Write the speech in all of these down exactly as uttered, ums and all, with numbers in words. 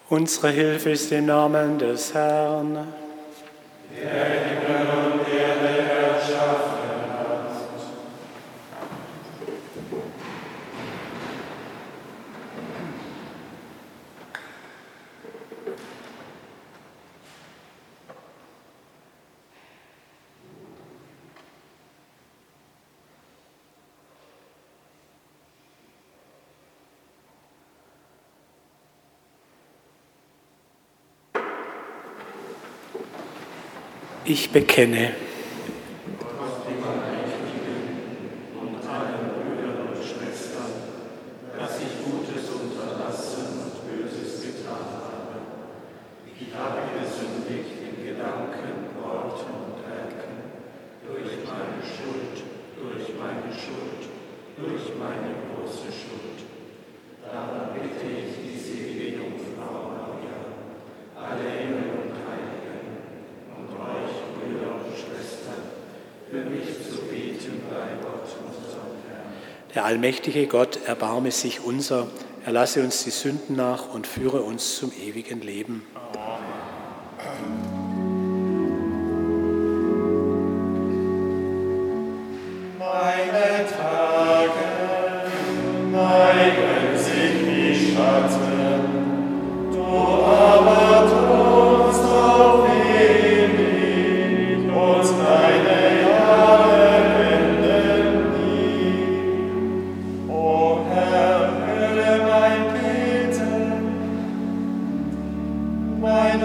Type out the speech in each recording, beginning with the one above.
Unsere Hilfe ist im Namen des Herrn. Der Himmel und Erde erschaffen hat. Ich bekenne, Gott, dem Allmächtigen und allen Brüdern und Schwestern, dass ich Gutes unterlassen und Böses getan habe. Ich habe gesündigt in Gedanken, Worten und Werken, durch meine Schuld, durch meine Schuld, durch meine große Schuld. Darum bitte ich die selige Jungfrau Maria, alle Engel und Heiligen, und euch, Brüder und Schwestern, für mich zu beten bei Gott, unserem Herrn. der allmächtige Gott erbarme sich unser, erlasse uns die Sünden nach und führe uns zum ewigen Leben. Meine Tage neigen sich wie Schatten, du aber thronst auf ewig, und deine Jahre enden nie. O Herr, höre mein Beten, mein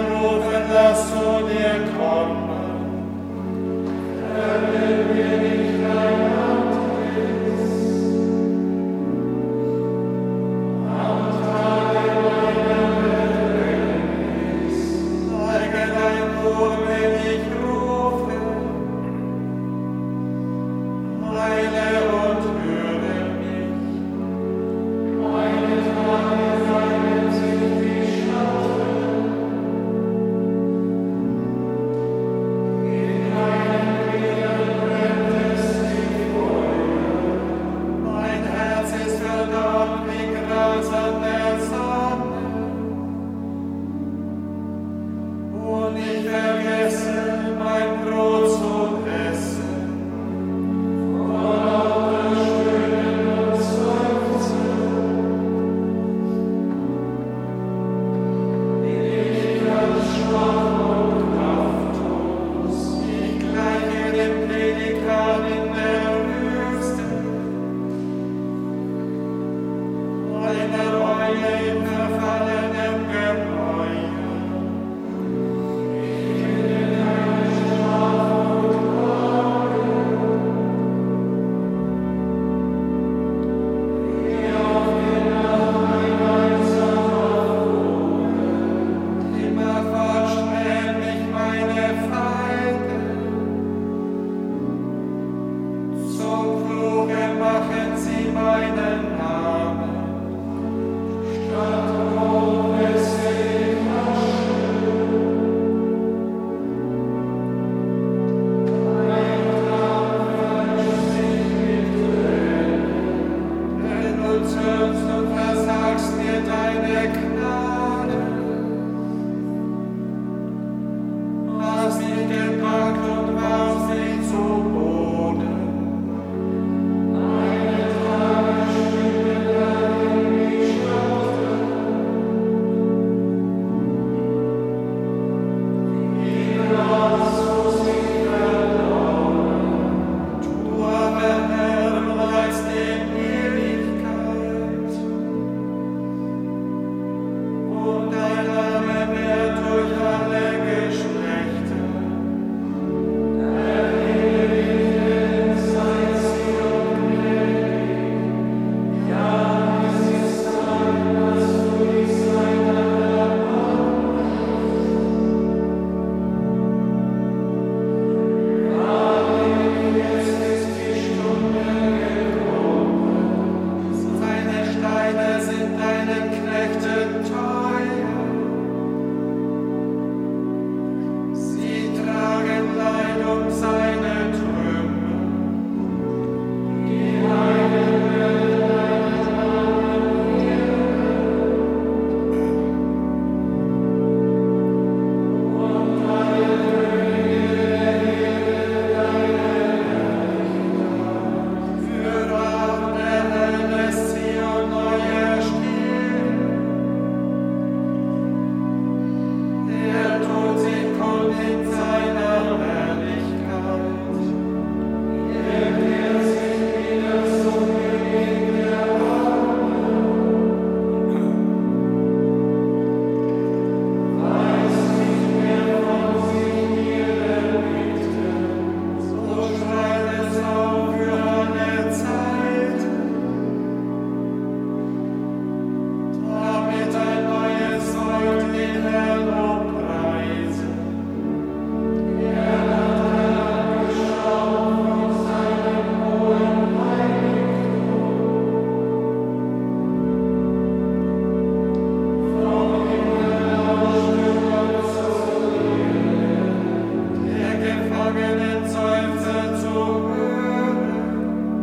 zerschlagenen Seufzer zu hören,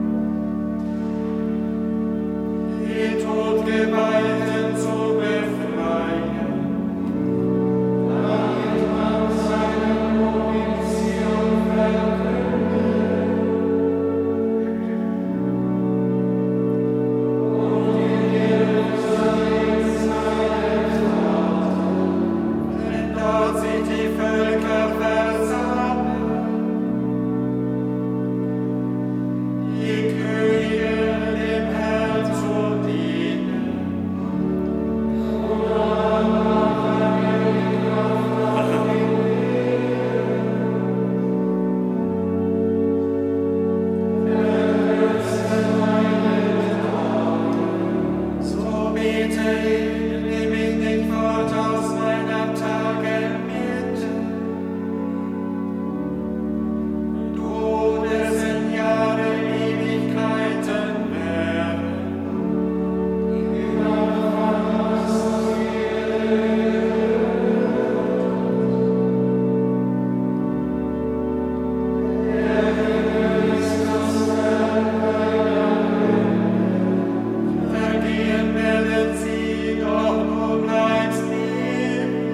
die Todgeweihten zu befreien, damit man seine Provision verkündet und in Jerusalem seine Taten, wenn dort sich die Völker versammeln, die Könige dem Herrn zu dienen. So bete ich, nimm ich nicht fort aus meiner Tage mit. Du, dessen Jahre Ewigkeiten wären. Vergehen werden sie, doch du bleibst ewig.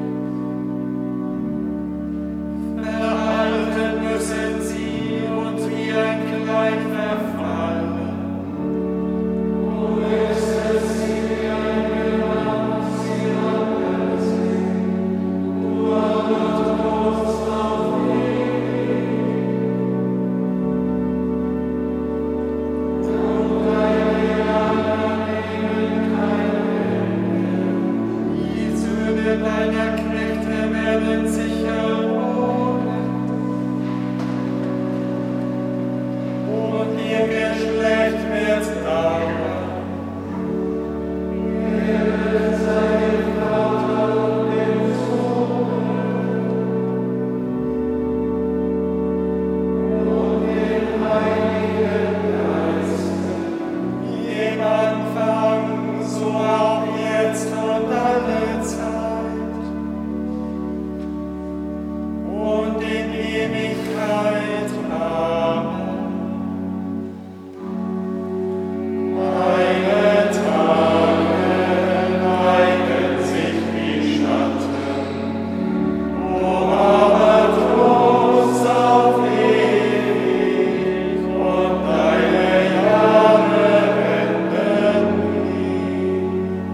Verhalten müssen sie und wie ein Kleid verfallen. Du lässt sie wie ein Gewand, sie wandelt sie. Du erlöst auf ewig. Und deine Jahre nehmen kein Ende. Die Söhne deiner Knechte werden sicher wohnen. Und ihr Geschlecht wird dauern. Ehre sei dem Vater und dem Sohn und dem Heiligen Geist, wie im Anfang, so auch jetzt und alle Zeit und in Ewigkeit. Amen. Meine Tage neigen sich wie Schatten, o aber Trost auf ewig, und deine Jahre enden nie.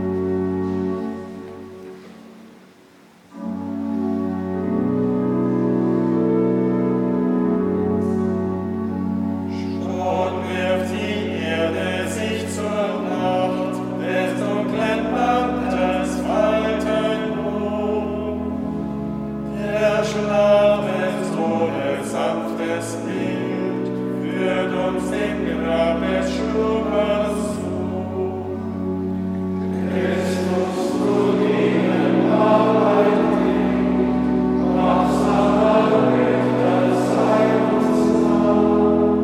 Schon wirft die Erde sich zur Nacht, des dunklen Bandes Falten hoch. Der Schlaf des Todes sanftes Bild führt uns dem Grab des Schlummers zu. Christus, du ihnen Arbeit bringt, machst aber Richter, sei uns nah.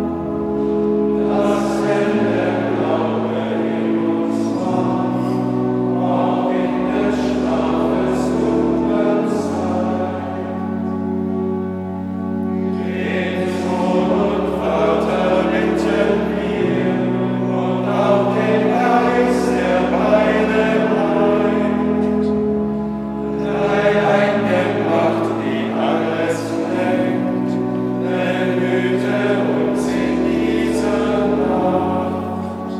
Das helle Glaube in uns wach, auch in des Schlafes dunklen Zeit. Den Sohn und Vater bitten wir, und auch den Geist, der beide eint. Dein Engel Macht, die alles lenkt, behüte uns in dieser Nacht.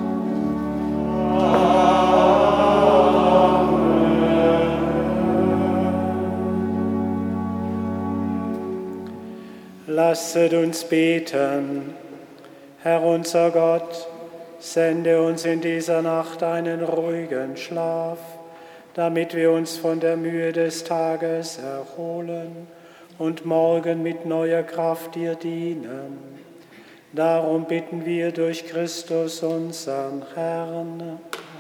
Lasset uns beten. Herr unser Gott, sende uns in dieser Nacht einen ruhigen Schlaf, damit wir uns von der Mühe des Tages erholen und morgen mit neuer Kraft dir dienen. Darum bitten wir durch Christus, unseren Herrn.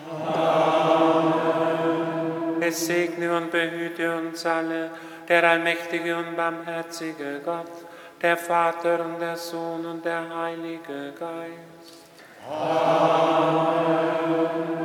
Es segne und behüte uns alle, der allmächtige und barmherzige Gott, der Vater und der Sohn und der Heilige Geist. Amen.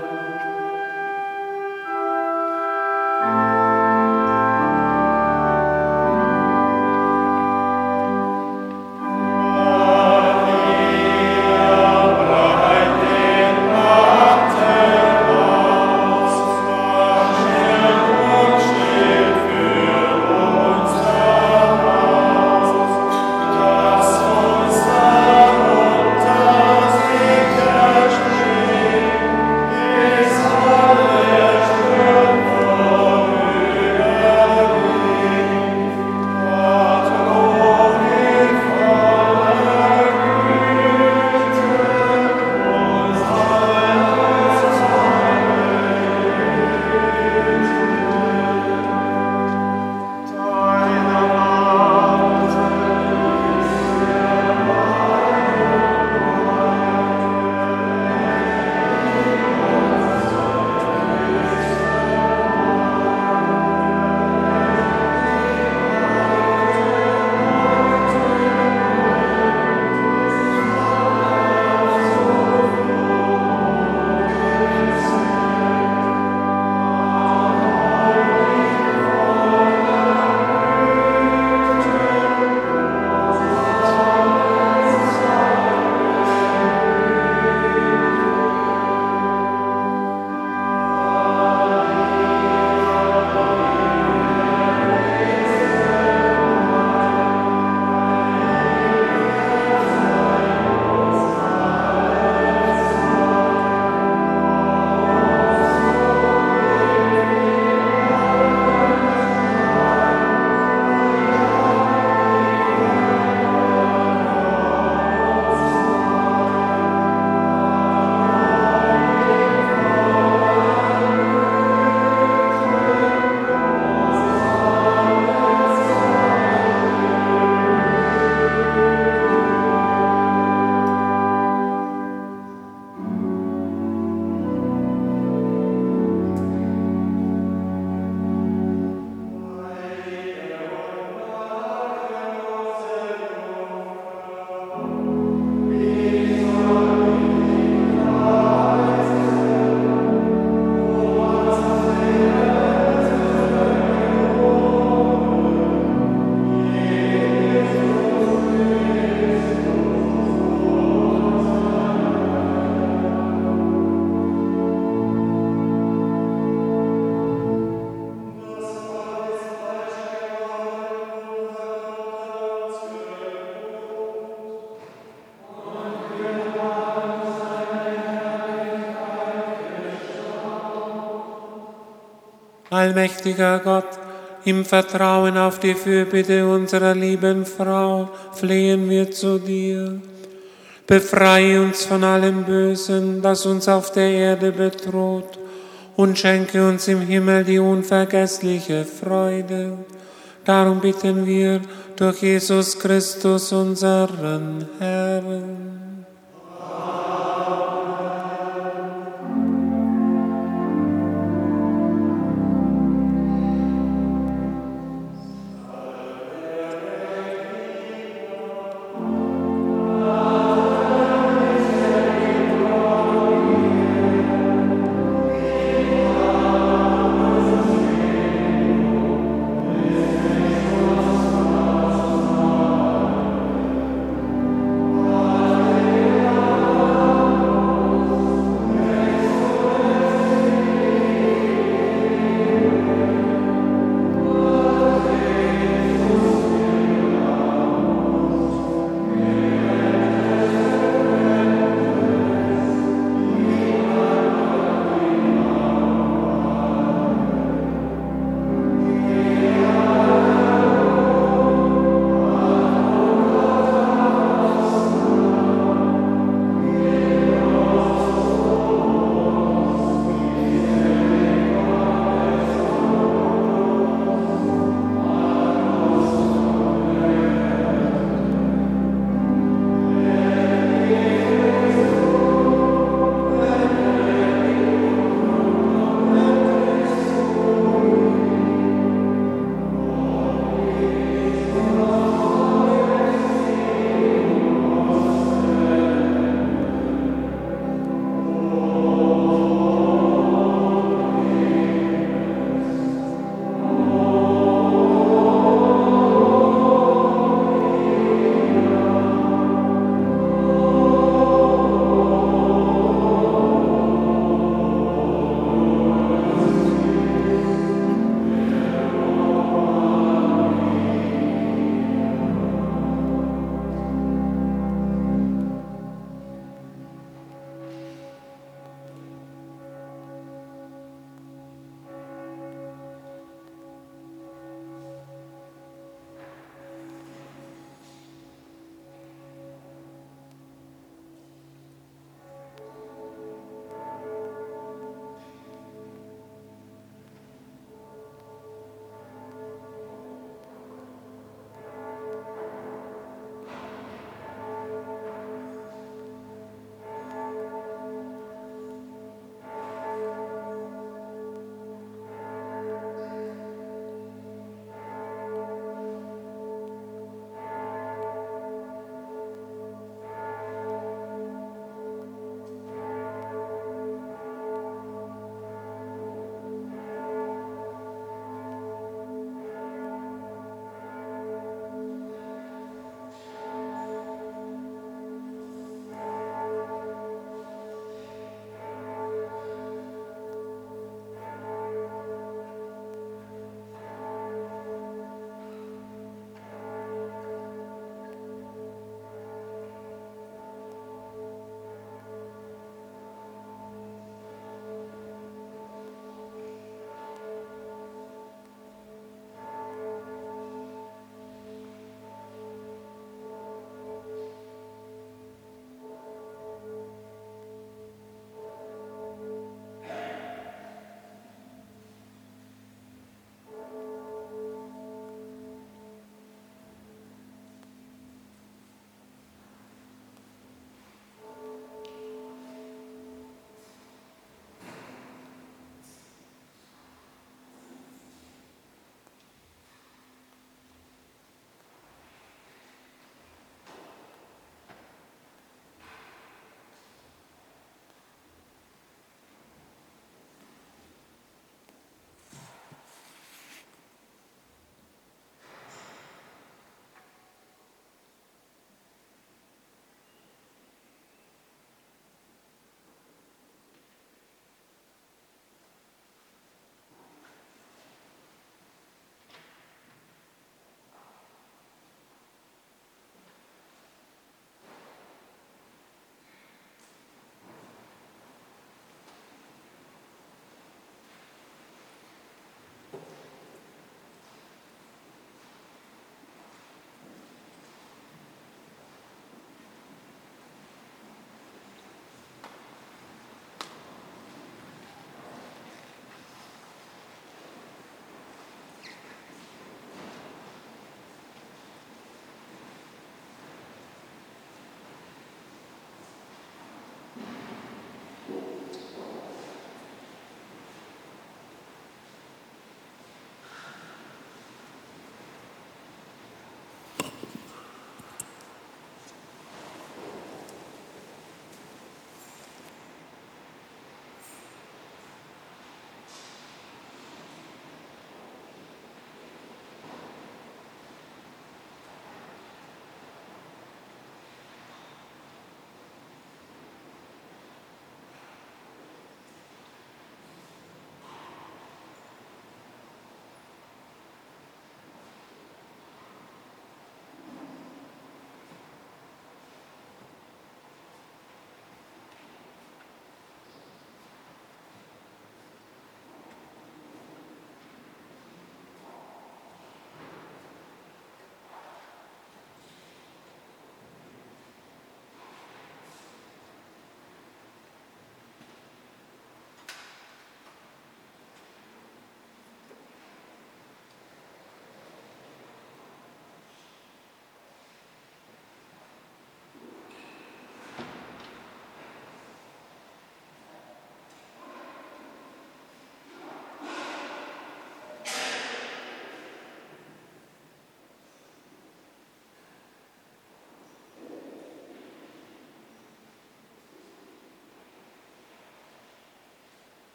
Allmächtiger Gott, im Vertrauen auf die Fürbitte unserer lieben Frau flehen wir zu dir. Befreie uns von allem Bösen, das uns auf der Erde bedroht, und schenke uns im Himmel die unvergessliche Freude. Darum bitten wir durch Jesus Christus, unseren Herrn.